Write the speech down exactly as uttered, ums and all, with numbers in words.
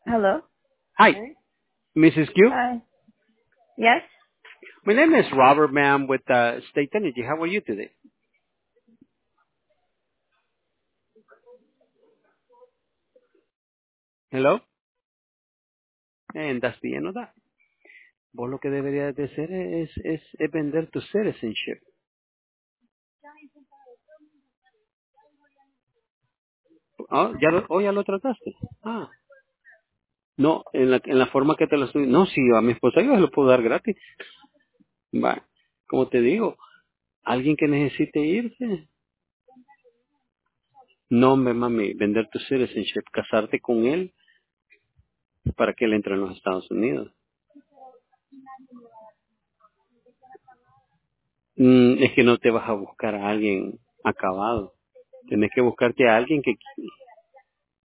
Hello. Hi, missus Q. Hi. Yes. My name is Robert, ma'am, with uh, State Energy. How are you today? Hello? And that's the end of that. Vos lo que deberías de hacer es, es, es vender tu citizenship. Ah, ¿ya lo, oh, ya lo trataste? Ah, no, en la, en la forma que te lo estoy... No, sí, a mi esposa yo se lo puedo dar gratis. Va, como te digo, alguien que necesite irse. No, hombre, mami, vender tu citizenship, casarte con él para que él entre en los Estados Unidos. Mm, es que no te vas a buscar a alguien acabado. Tienes que buscarte a alguien que